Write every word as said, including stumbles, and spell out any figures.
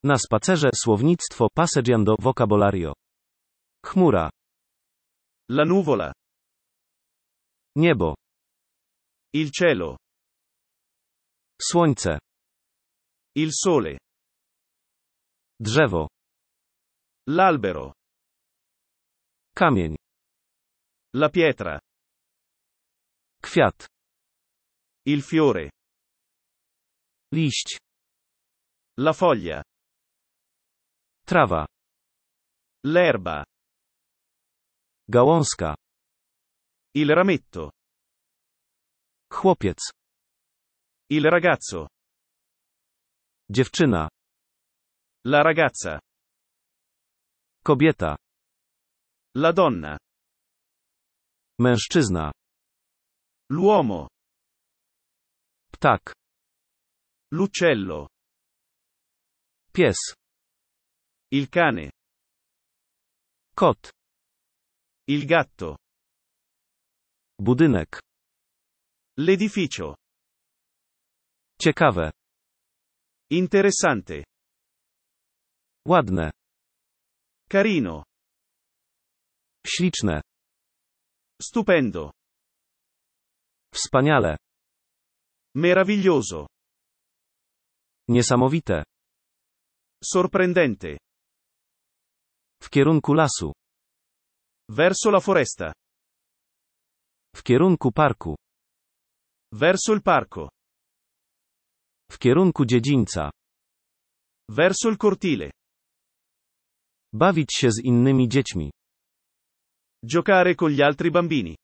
Na spacerze słownictwo passeggiando vocabolario. Chmura. La nuvola. Niebo. Il cielo. Słońce. Il sole. Drzewo. L'albero. Kamień. La pietra. Kwiat. Il fiore. Liść. La foglia. Trawa. L'erba. Gałązka. Il rametto. Chłopiec. Il ragazzo. Dziewczyna. La ragazza. Kobieta. La donna. Mężczyzna. L'uomo. Ptak. L'uccello. Pies. Il cane. Kot. Il gatto. Budynek. L'edificio. Ciekawe. Interessante. Ładne. Carino. Śliczne. Stupendo. Wspaniale. Meraviglioso. Niesamowite. Sorprendente. W kierunku lasu. Verso la foresta. W kierunku parku. Verso il parco. W kierunku dziedzińca. Verso il cortile. Bawić się z innymi dziećmi. Giocare con gli altri bambini.